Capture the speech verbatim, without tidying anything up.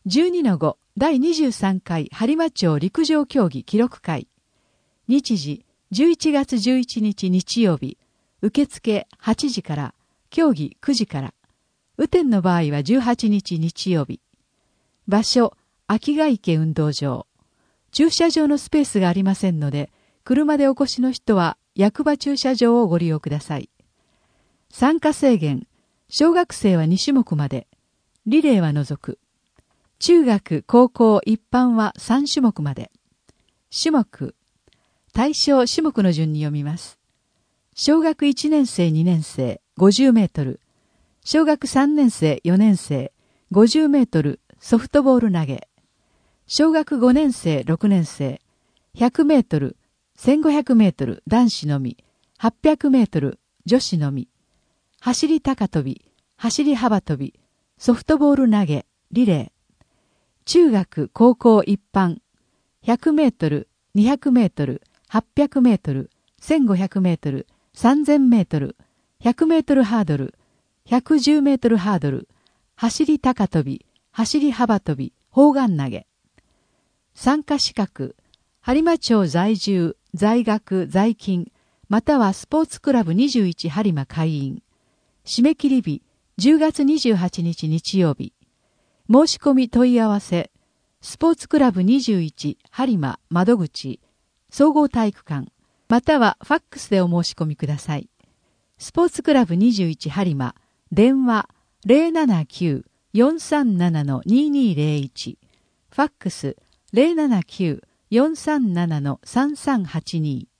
じゅうにのご 第にじゅうさんかい播磨町陸上競技記録会。日時じゅういちがつじゅういちにち日曜日。受付はちじから、競技くじから。雨天の場合はじゅうはちにち日曜日。場所、秋ヶ池運動場。駐車場のスペースがありませんので、車でお越しの人は役場駐車場をご利用ください。参加制限、小学生はにしゅもくまで、リレーは除く。中学、高校、一般はさんしゅもくまで。種目、対象種目の順に読みます。小学いちねんせいにねんせいごじゅうメートル、小学さんねんせいよねんせいごじゅうメートルソフトボール投げ、小学ごねんせいろくねんせいひゃくメートル、せんごひゃくメートル男子のみ、はっぴゃくメートル女子のみ、走り高跳び、走り幅跳び、ソフトボール投げ、リレー、中学高校一般、ひゃくメートル、にひゃくメートル、はっぴゃくメートル、せんごひゃくメートル、さんぜんメートル、ひゃくメートルハードル、ひゃくじゅうメートルハードル、走り高跳び、走り幅跳び、砲丸投げ。参加資格、播磨町在住、在学、在勤、またはスポーツクラブにじゅういち播磨会員。締め切り日、じゅうがつにじゅうはちにち日曜日。申し込み問い合わせ、スポーツクラブにじゅういち播磨窓口、総合体育館、またはファックスでお申し込みください。スポーツクラブにじゅういち播磨、電話 ゼロななきゅう よんさんなな ににゼロいち、ファックス ゼロななきゅう よんさんなな さんさんはちに。